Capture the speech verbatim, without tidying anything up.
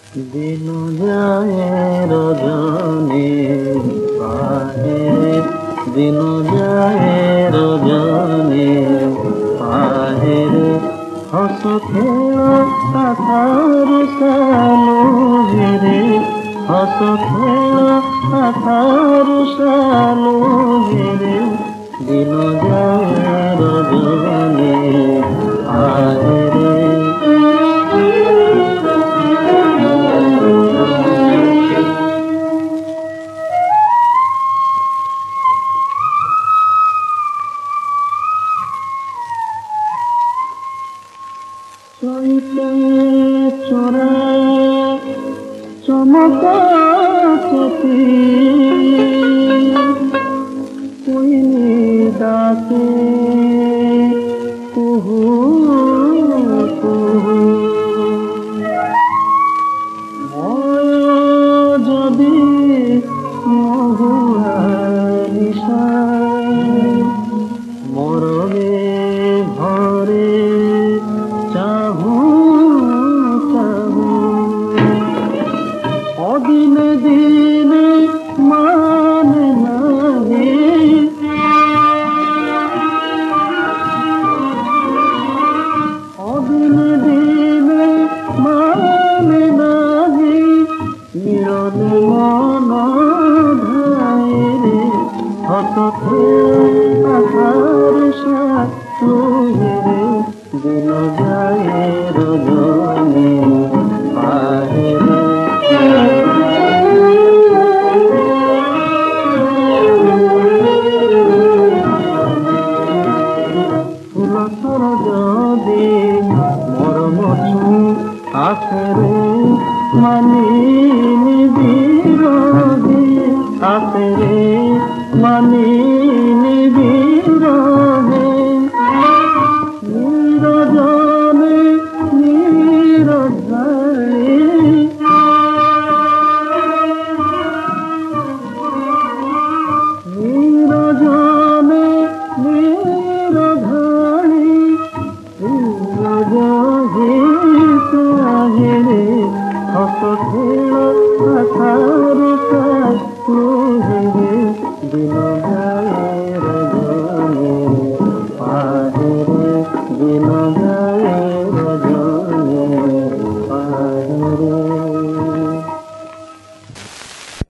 দিন যায় রজনী পাহে, দিন যায় রজনী পাহে, হস খেল কাথার সালো রে, হস খেল কাথার সালো রে, দিন যায় রজনী পাহে রে। চৈতে চোরা চমকা চতি কোইনি ডাকে কুহু কুহু, ময় যদি মহুয়া নিশায় মরবে ভরে চাহু চাহু, অদিনে দিনে মানে নাহি, অদিনে দিনে মানে নাহি, মিলনে মন ধায় রে, হস খেল আধার সাথে রে, দিন যায় রজনী পাহে রে। ফুলসর যদি মরম আছে রে, মানি বিরোধী আছে রে, মানি বিরোধী, নিরজনে নিরধারে, নিরজনে নিরধারে, নিরজনে চাহে রে, হস খেল